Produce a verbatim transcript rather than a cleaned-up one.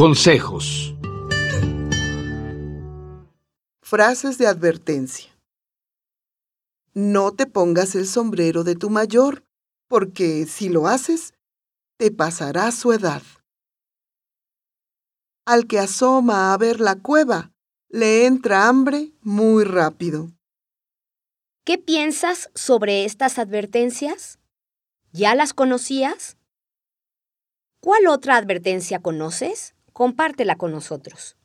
Consejos. Frases de advertencia. No te pongas el sombrero de tu mayor, porque si lo haces, te pasará su edad. Al que asoma a ver la cueva, le entra hambre muy rápido. ¿Qué piensas sobre estas advertencias? ¿Ya las conocías? ¿Cuál otra advertencia conoces? Compártela con nosotros.